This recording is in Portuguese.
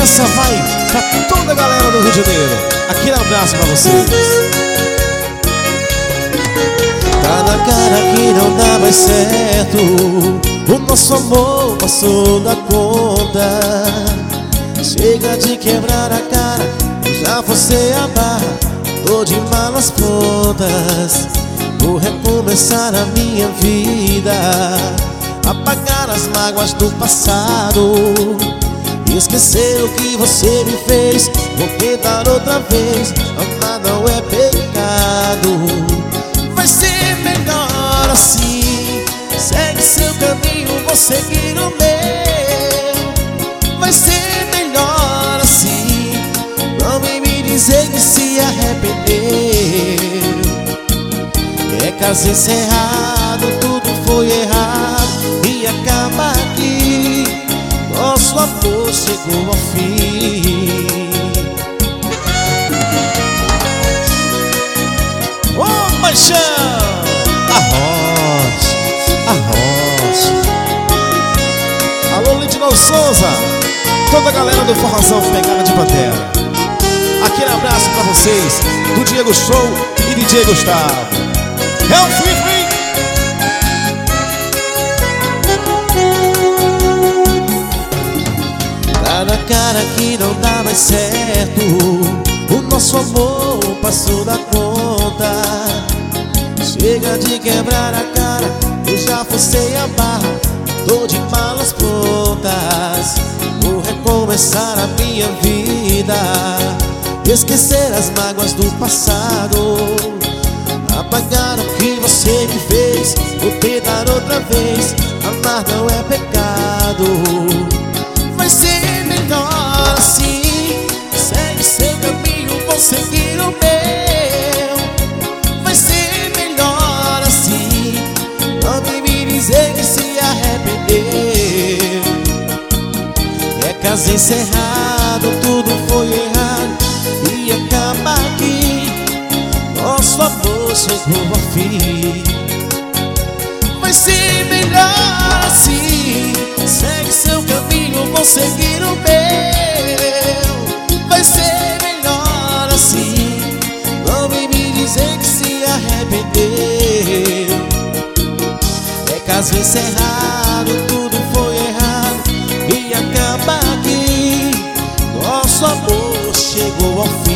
Essa vai pra toda a galera do Rio de Janeiro. Aquele abraço pra vocês. Tá na cara que não dá mais certo. O nosso amor passou da conta. Chega de quebrar a cara, já você a barra. Tô de malas prontas. Vou recomeçar a minha vida, apagar as mágoas do passado, esquecer o que você me fez. Vou tentar outra vez, amar não é pecado. Vai ser melhor assim. Segue seu caminho, vou seguir o meu. Vai ser melhor assim. Não vem me dizer que se arrependeu. É caso encerrado, tudo foi errado e acaba aqui. Nosso amor chegou ao fim. Ô paixão! Arroz. Alô, Lidinal Souza, toda a galera do Forrozão Pegada de Pantera. Aquele abraço pra vocês, do Diego Show e DJ Gustavo. É o Free Free. Tá na cara que não dá mais certo. O nosso amor passou da conta. Chega de quebrar a cara, eu já forcei a barra. Tô de malas prontas. Vou recomeçar a minha vida, esquecer as mágoas do passado, apagar o que você me fez. Vou tentar outra vez, amar não é pecado. Vai ser melhor assim. Segue seu caminho, vou seguir o meu. Vai ser melhor assim. Não vem me dizer que se arrependeu. É caso encerrado, tudo foi errado e acaba aqui. Nosso amor chegou ao fim. Vai ser melhor assim. Segue seu caminho, vou seguir o meu. Vai ser melhor assim. Não vem me dizer que se arrependeu. É caso encerrado, tudo foi errado e acaba aqui. Nosso amor chegou ao fim.